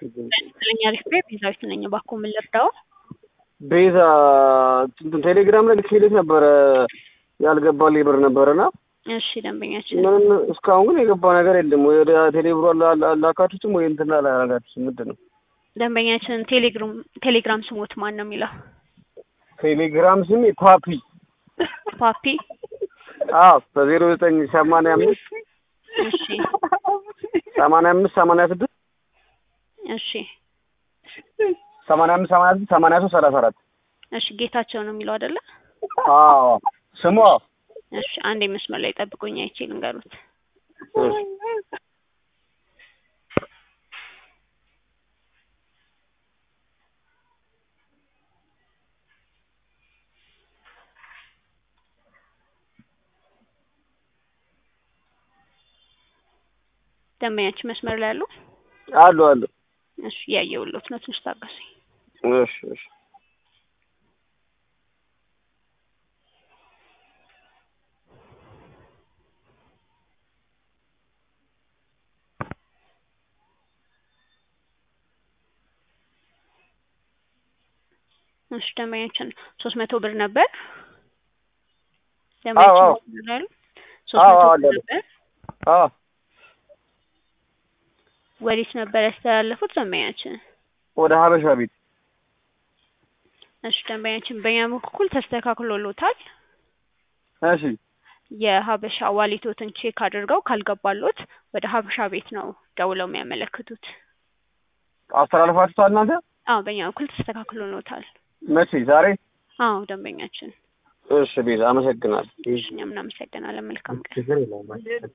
ስለኛ ሪፍሬ ቪዛዎች ነኝ ባኮ ምን ልርዳው? ቤዛ ቴሌግራም ላይ ልኬልሽ ነበረ ያልገባልኝ ብር ነበርና እሺ ደንበኛችን ምን እስካሁን ግን የገባ ነገር የለም። ወደ ቴሌብሮ አላካችሁትም ወይ እንትና ላይ አላካችሁትም? ምንድነው ደንበኛችን ቴሌግራም ስሞት ማን ነው የሚለው? ቴሌግራም ስሜ ፓፒ በ0985 እሺ 85 እሺ 85 83 እሺ ጌታቸው ነው የሚለው አይደለ? ስሙ እሺ አንዴ መስመር ላይ ጠብቁኝ አይቼ ልንገሩት። ደንበኛችን መስመር ላይ አሉ። እሺ ያየውልዎት ነው ትንሽ ታገሱኝ። እሺ እሺ ደንበኛችን 300 ብር ነበር። ደንበኛችን ነበር 300 ብር ነበር። ወዴት ነበር ያስተላለፉት ደንበኛችን? ወደ ሀበሻ ቤት። እሺ ደንበኛችን በእኛ በኩል ተስተካክሎልዎታል። እሺ የሀበሻ ዋሌቶትን ቼክ አድርገው ካልገባሎት ወደ ሀበሻ ቤት ነው ደውለው የሚያመለክቱት። አስተላልፋችኋል እናንተ? አዎ በእኛ በኩል ተስተካክሎልዎታል። መቼ? ዛሬ? አዎ ደንበኛችን። እሺ ቤዛ አመሰግናለሁ። እሺ እኛም እናመሰግናለን። መልካም ቀን።